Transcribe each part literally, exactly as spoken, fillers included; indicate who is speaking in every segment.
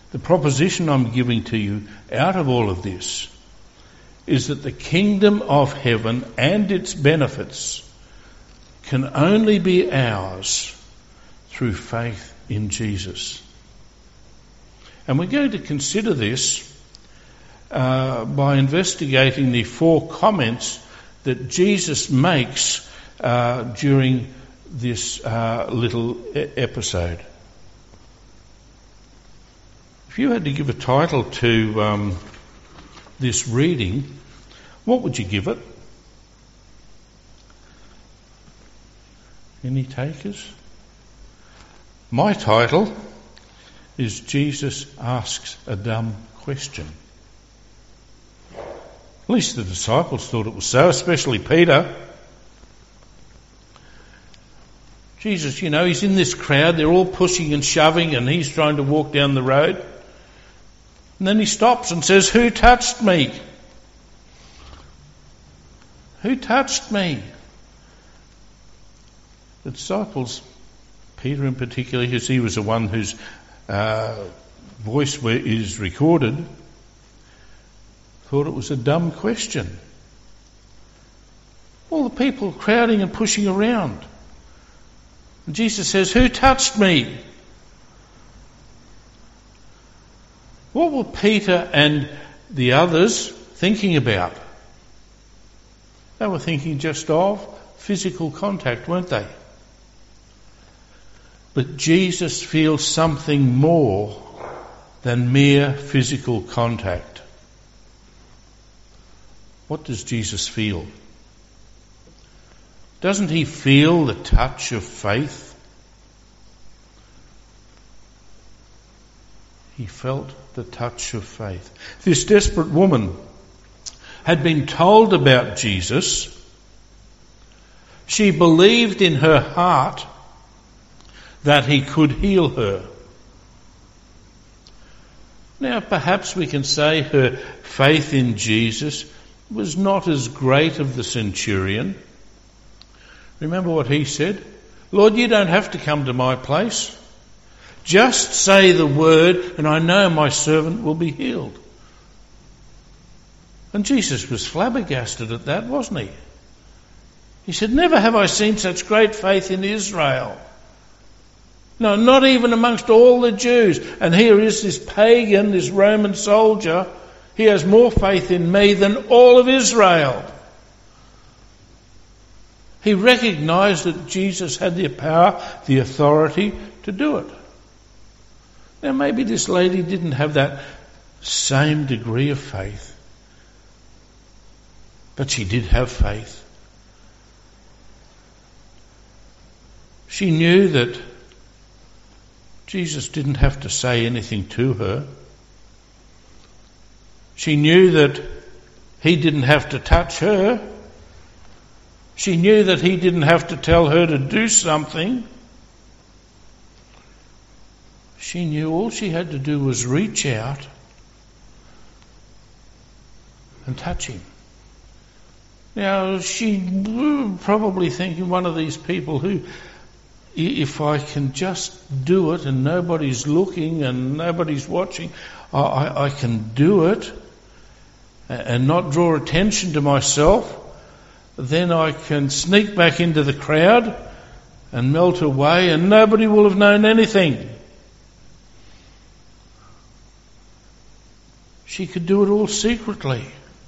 Speaker 1: The proposition I'm giving to you out of all of this is that the kingdom of heaven and its benefits can only be ours through faith in Jesus. And we're going to consider this uh, by investigating the four comments that Jesus makes uh, during this uh, little e- episode. If you had to give a title to um, this reading, what would you give it? Any takers? My title is Jesus Asks a Dumb Question. At least the disciples thought it was so, especially Peter. Jesus, you know, he's in this crowd, they're all pushing and shoving, and he's trying to walk down the road. And then he stops and says, "Who touched me? Who touched me?" The disciples, Peter in particular, because he was the one whose uh, voice is recorded, thought it was a dumb question. All the people crowding and pushing around. And Jesus says, "Who touched me?" What were Peter and the others thinking about? They were thinking just of physical contact, weren't they? But Jesus feels something more than mere physical contact. What does Jesus feel? Doesn't he feel the touch of faith? He felt the touch of faith. This desperate woman had been told about Jesus. She believed in her heart that he could heal her. Now, perhaps we can say her faith in Jesus was not as great of the centurion. Remember what he said? "Lord, you don't have to come to my place. Just say the word and I know my servant will be healed." And Jesus was flabbergasted at that, wasn't he? He said, "Never have I seen such great faith in Israel. No, not even amongst all the Jews. And here is this pagan, this Roman soldier. He has more faith in me than all of Israel." He recognised that Jesus had the power, the authority to do it. Now maybe this lady didn't have that same degree of faith, but she did have faith. She knew that Jesus didn't have to say anything to her. She knew that he didn't have to touch her. She knew that he didn't have to tell her to do something. She knew all she had to do was reach out and touch him. Now, she probably thinking one of these people who, if I can just do it and nobody's looking and nobody's watching, I, I, I can do it and not draw attention to myself, then I can sneak back into the crowd and melt away and nobody will have known anything. She could do it all secretly.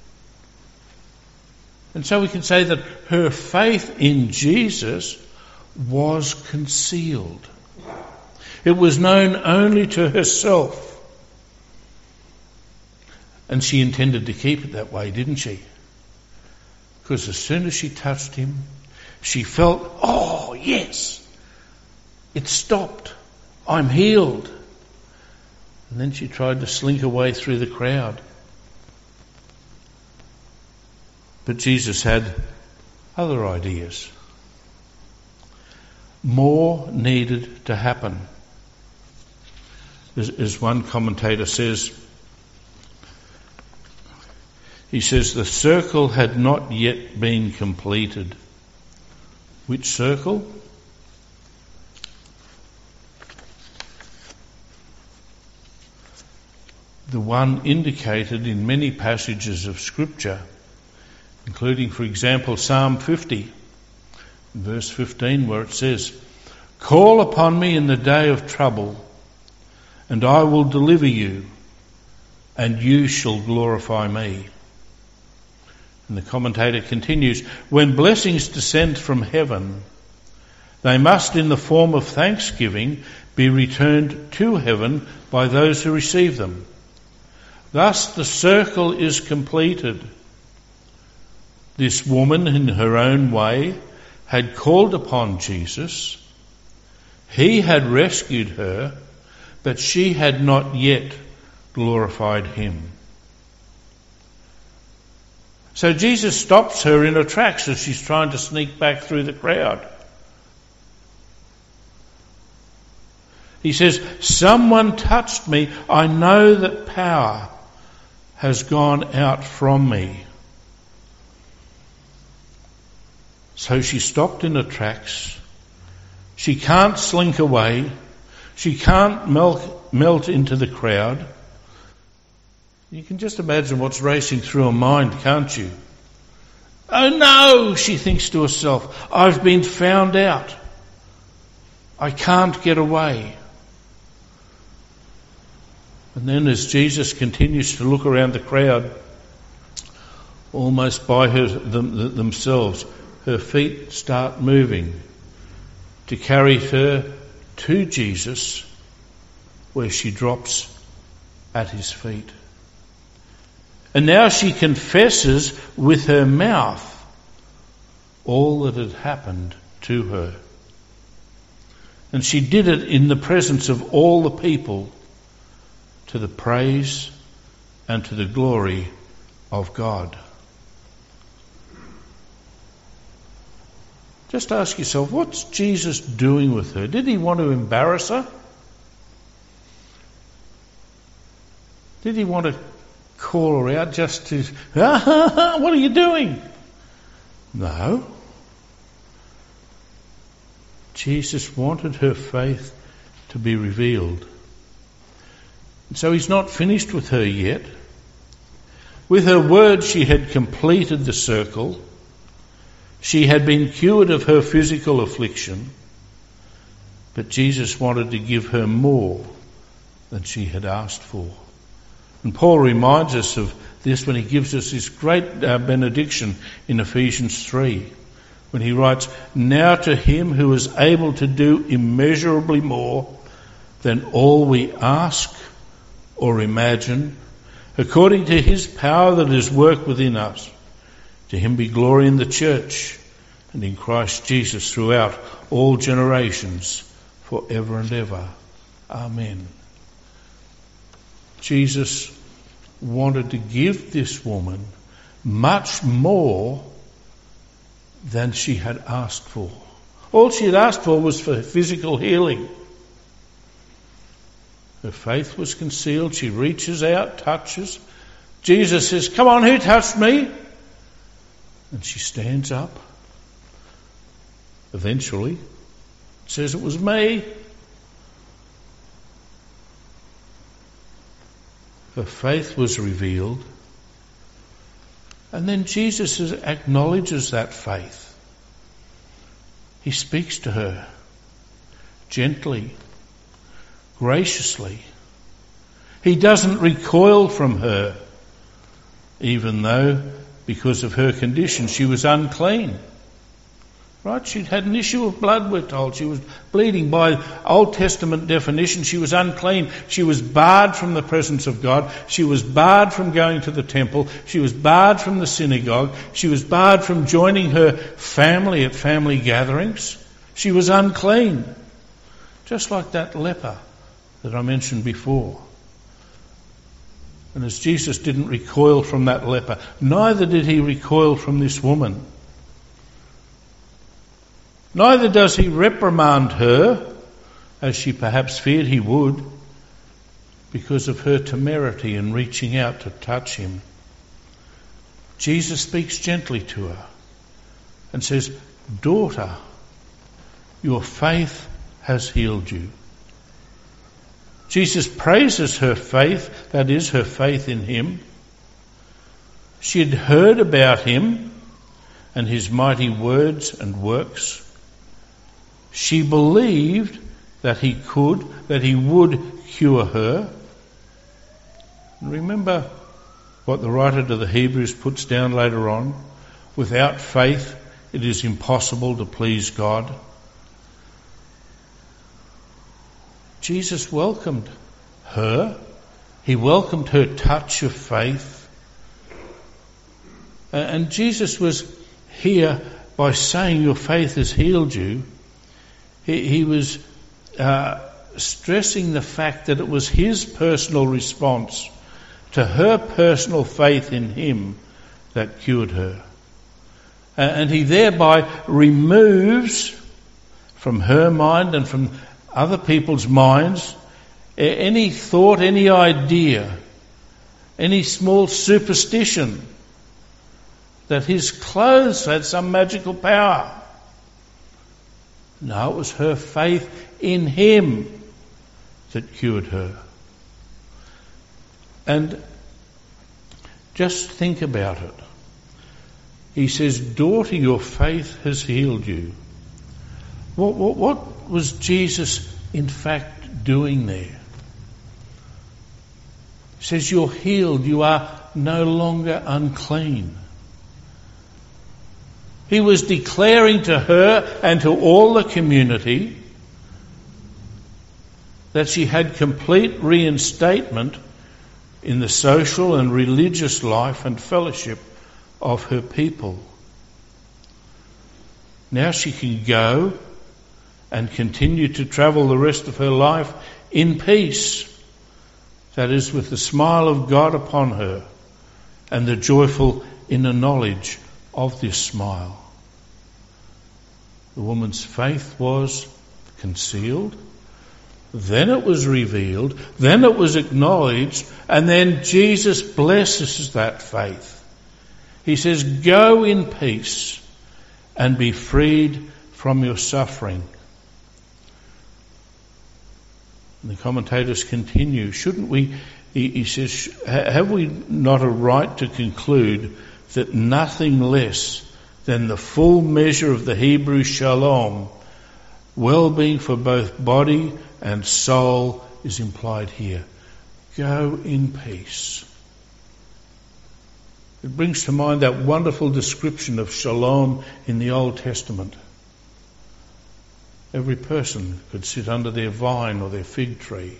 Speaker 1: And so we can say that her faith in Jesus was concealed. It was known only to herself. And she intended to keep it that way, didn't she? Because as soon as she touched him, she felt, oh yes, it stopped. I'm healed. And then she tried to slink away through the crowd. But Jesus had other ideas. More needed to happen. As, as one commentator says, he says, the circle had not yet been completed. Which circle? the one indicated in many passages of Scripture, including, for example, Psalm fifty, verse fifteen, where it says, "Call upon me in the day of trouble, and I will deliver you, and you shall glorify me." And the commentator continues, "When blessings descend from heaven, they must, in the form of thanksgiving, be returned to heaven by those who receive them. Thus the circle is completed. This woman, in her own way, had called upon Jesus. He had rescued her, but she had not yet glorified him." So Jesus stops her in her tracks as she's trying to sneak back through the crowd. He says, "Someone touched me. I know that power has gone out from me." So she stopped in her tracks. She can't slink away. She can't melt, melt into the crowd. You can just imagine what's racing through her mind, can't you? "Oh no," she thinks to herself, "I've been found out. I can't get away." And then as Jesus continues to look around the crowd, almost by her, them, themselves, her feet start moving to carry her to Jesus, where she drops at his feet. And now she confesses with her mouth all that had happened to her. And she did it in the presence of all the people, to the praise and to the glory of God. Just ask yourself, what's Jesus doing with her? Did he want to embarrass her? Did he want to call her out just to, ah, ha, ha, what are you doing? No. Jesus wanted her faith to be revealed. And so he's not finished with her yet. With her word, she had completed the circle. She had been cured of her physical affliction. But Jesus wanted to give her more than she had asked for. And Paul reminds us of this when he gives us this great uh, benediction in Ephesians three, when he writes, "Now to him who is able to do immeasurably more than all we ask or imagine, according to his power that is worked within us, to him be glory in the church and in Christ Jesus throughout all generations, forever and ever. Amen." Jesus wanted to give this woman much more than she had asked for. All she had asked for was for physical healing. Her faith was concealed. She reaches out, touches. Jesus says, "Come on, who touched me?" And she stands up. Eventually, says, "It was me." Her faith was revealed. And then Jesus acknowledges that faith. He speaks to her gently, graciously. He doesn't recoil from her, even though, because of her condition, she was unclean. Right? She'd had an issue of blood, we're told. She was bleeding. By Old Testament definition, she was unclean. She was barred from the presence of God. She was barred from going to the temple. She was barred from the synagogue. She was barred from joining her family at family gatherings. She was unclean. Just like that leper that I mentioned before. And as Jesus didn't recoil from that leper, neither did he recoil from this woman. Neither does he reprimand her, as she perhaps feared he would, because of her temerity in reaching out to touch him. Jesus speaks gently to her and says, "Daughter, your faith has healed you." Jesus praises her faith, that is, her faith in him. She had heard about him and his mighty words and works. She believed that he could, that he would cure her. And remember what the writer to the Hebrews puts down later on. Without faith, it is impossible to please God. Jesus welcomed her. He welcomed her touch of faith. And Jesus was here by saying your faith has healed you. He, he was uh, stressing the fact that it was his personal response to her personal faith in him that cured her. Uh, and he thereby removes from her mind and from other people's minds any thought, any idea, any small superstition that his clothes had some magical power. No, it was her faith in him that cured her. And just think about it. He says, daughter, your faith has healed you. What, what, what was Jesus in fact doing there? He says, you're healed. You are no longer unclean. He was declaring to her and to all the community that she had complete reinstatement in the social and religious life and fellowship of her people. Now she can go and continue to travel the rest of her life in peace. That is, with the smile of God upon her and the joyful inner knowledge of this smile. The woman's faith was concealed, then it was revealed, then it was acknowledged, and then Jesus blesses that faith. He says, go in peace and be freed from your suffering. And the commentators continue, shouldn't we, he, he says, have we not a right to conclude that nothing less than the full measure of the Hebrew shalom, well-being for both body and soul, is implied here? Go in peace. It brings to mind that wonderful description of shalom in the Old Testament. Every person could sit under their vine or their fig tree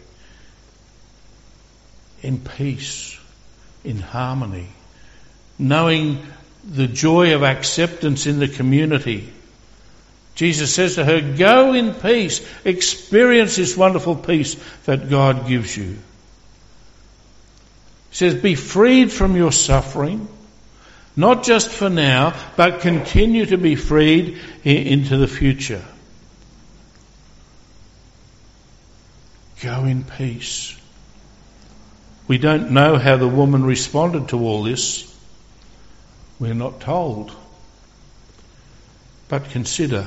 Speaker 1: in peace, in harmony, knowing the joy of acceptance in the community. Jesus says to her, go in peace, experience this wonderful peace that God gives you. He says, be freed from your suffering, not just for now, but continue to be freed into the future. Go in peace. We don't know how the woman responded to all this. We're not told. But consider,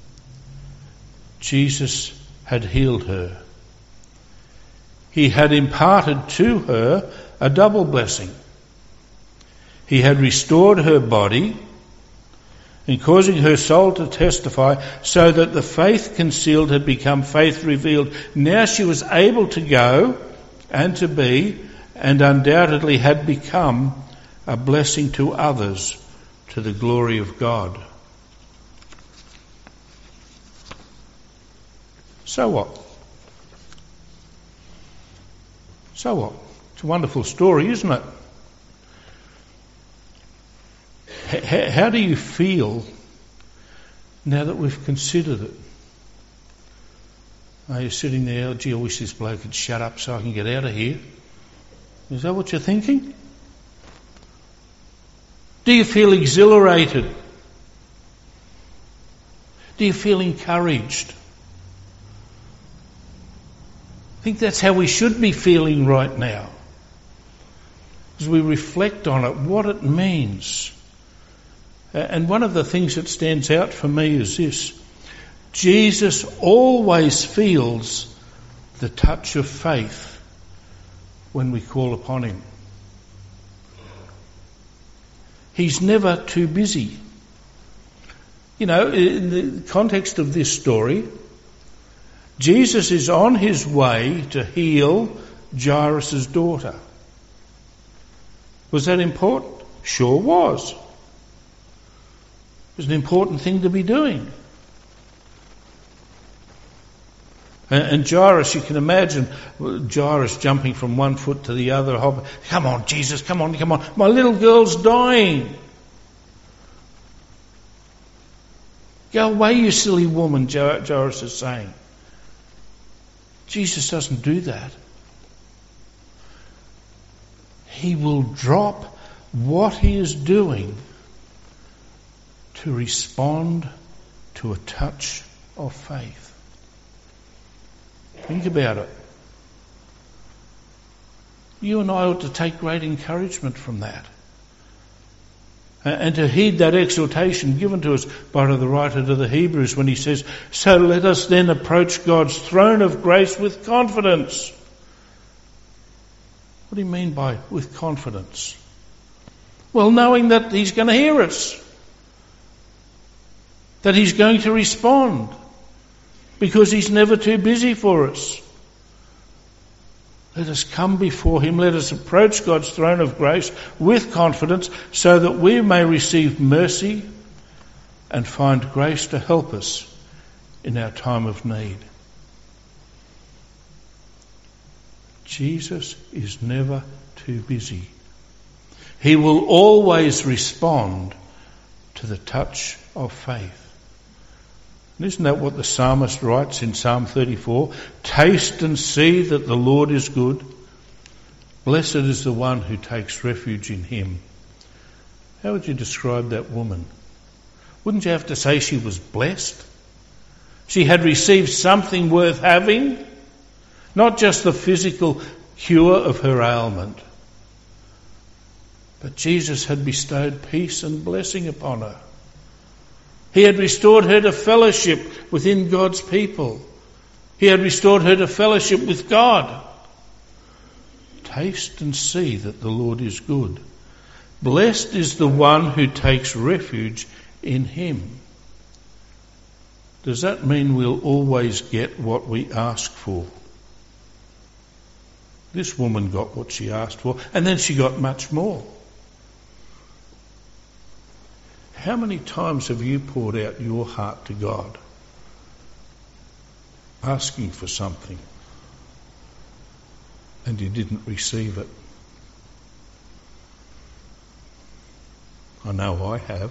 Speaker 1: Jesus had healed her. He had imparted to her a double blessing. He had restored her body and causing her soul to testify, so that the faith concealed had become faith revealed. Now she was able to go and to be, and undoubtedly had become, a blessing to others, to the glory of God. So what? So what? It's a wonderful story, isn't it? H- how do you feel now that we've considered it? Are you sitting there, oh, gee, I wish this bloke would shut up so I can get out of here? Is that what you're thinking? Do you feel exhilarated? Do you feel encouraged? I think that's how we should be feeling right now, as we reflect on it, what it means. And one of the things that stands out for me is this: Jesus always feels the touch of faith when we call upon him. He's never too busy. You know, in the context of this story, Jesus is on his way to heal Jairus' daughter. Was that important? Sure was. It was an important thing to be doing. And Jairus, you can imagine Jairus jumping from one foot to the other. Come on, Jesus, come on, come on. My little girl's dying. Go away, you silly woman, Jairus is saying. Jesus doesn't do that. He will drop what he is doing to respond to a touch of faith. Think about it. You and I ought to take great encouragement from that. And to heed that exhortation given to us by the writer to the Hebrews when he says, so let us then approach God's throne of grace with confidence. What do you mean by with confidence? Well, knowing that he's going to hear us. That he's going to respond. Because he's never too busy for us. Let us come before him. Let us approach God's throne of grace with confidence so that we may receive mercy and find grace to help us in our time of need. Jesus is never too busy. He will always respond to the touch of faith. And isn't that what the psalmist writes in Psalm thirty-four? Taste and see that the Lord is good. Blessed is the one who takes refuge in him. How would you describe that woman? Wouldn't you have to say she was blessed? She had received something worth having, not just the physical cure of her ailment, but Jesus had bestowed peace and blessing upon her. He had restored her to fellowship within God's people. He had restored her to fellowship with God. Taste and see that the Lord is good. Blessed is the one who takes refuge in him. Does that mean we'll always get what we ask for? This woman got what she asked for, and then she got much more. How many times have you poured out your heart to God, asking for something, and you didn't receive it? I know I have.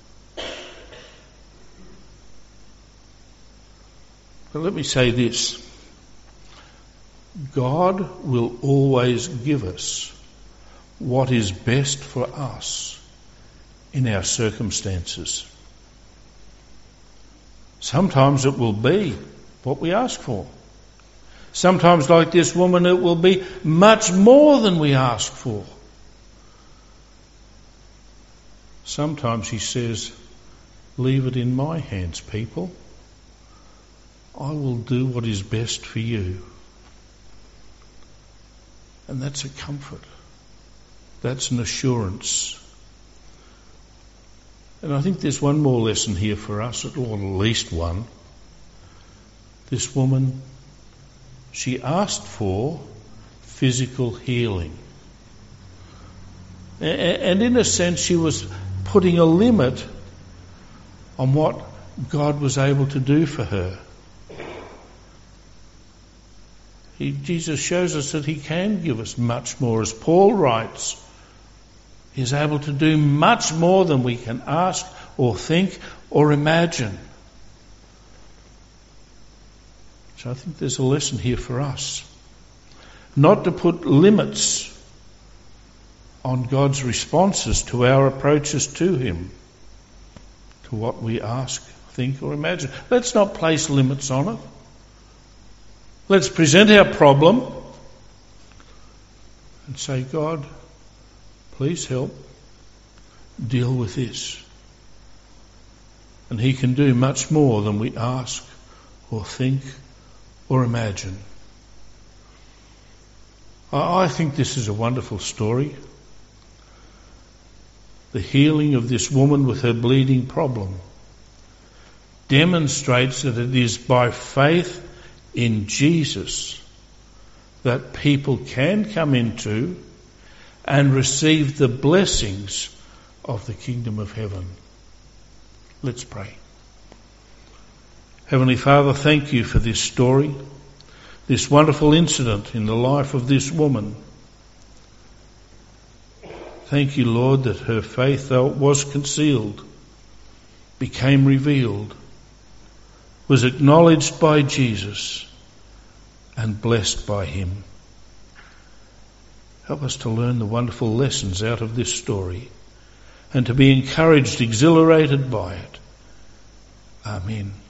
Speaker 1: But let me say this. God will always give us what is best for us in our circumstances. Sometimes it will be what we ask for. Sometimes, like this woman, it will be much more than we ask for. Sometimes he says, leave it in my hands, people. I will do what is best for you. And that's a comfort. That's an assurance. And I think there's one more lesson here for us, or at least one. This woman, she asked for physical healing. And in a sense, she was putting a limit on what God was able to do for her. He, Jesus shows us that he can give us much more. As Paul writes, he is able to do much more than we can ask or think or imagine. So I think there's a lesson here for us. Not to put limits on God's responses to our approaches to him, to what we ask, think or imagine. Let's not place limits on it. Let's present our problem and say, God, please help deal with this. And he can do much more than we ask or think or imagine. I, I think this is a wonderful story. The healing of this woman with her bleeding problem demonstrates that it is by faith in Jesus that people can come into and receive the blessings of the kingdom of heaven. Let's pray. Heavenly Father, thank you for this story, this wonderful incident in the life of this woman. Thank you, Lord, that her faith, though it was concealed, became revealed, was acknowledged by Jesus and blessed by him. Help us to learn the wonderful lessons out of this story and to be encouraged, exhilarated by it. Amen.